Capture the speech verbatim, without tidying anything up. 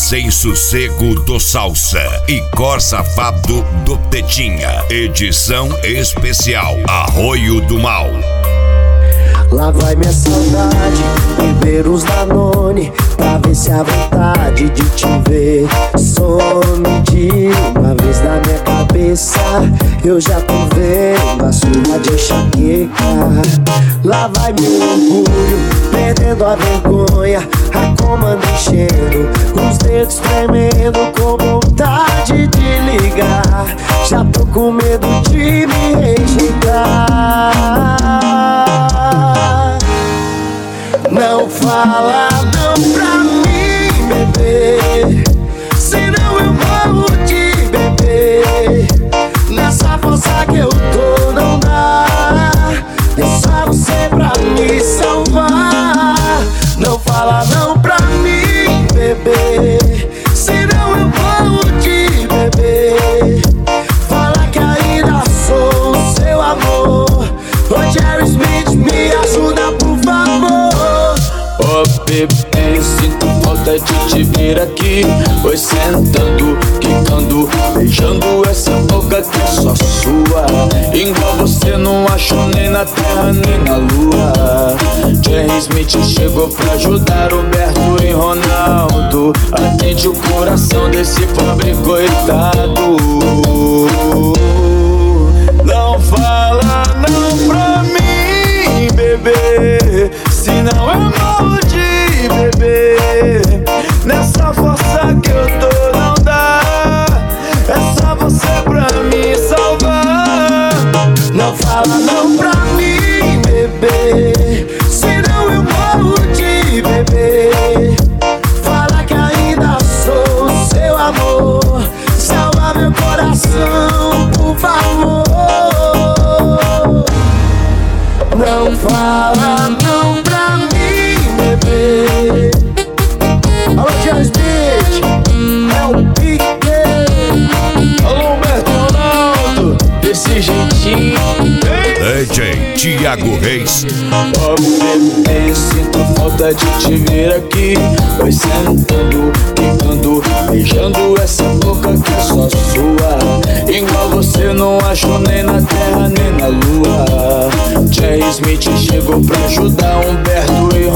Sem Sossego do Salsa e Cor Safado do Tetinha. Edição especial Arroio do Mal. Lá vai minha saudade, beber os Danone, pra ver se a vontade de te ver some de uma vez na minha cabeça. Eu já tô vendo a sua de enxaqueca. Lá vai meu orgulho, perdendo a vergonha, a comanda enchendo, os dedos tremendo com vontade de ligar. Já tô com medo de me rejeitar. Não fala não pra mim, bebê, senão eu morro de bebê. Nessa força que eu tô não dá, é só você pra me salvar. Não fala não pra mim, bebê, senão eu morro de bebê. Fala que ainda sou o seu amor. Ô Jerry Smith, me ajuda por favor. Oh bebê, sinto falta de te ver aqui. Foi sentando, quicando, beijando essa boca que é só sua. Igual você não acho nem na terra nem na lua. Jerry Smith chegou pra ajudar Roberto e Ronaldo. Atende o coração desse pobre coitado. Não fala não pra mim, bebê, senão eu morro de bebê. Nessa força que eu tô não dá, é só você pra me salvar. Não fala não pra mim, bebê, senão eu morro de bebê. Fala que ainda sou o seu amor. Salva meu coração, por favor. Não fala não pra mim, bebê. Alô, Jerry Smith, é o Pique. Alô, Humberto Ronaldo, desse jeitinho. D J Thiago Reis. Oh bebê, sinto falta de te ver aqui. Vai sentando, quicando, beijando essa boca que é só sua. Igual você não acho nem na terra nem na lua. Jerry Smith chegou pra ajudar Humberto e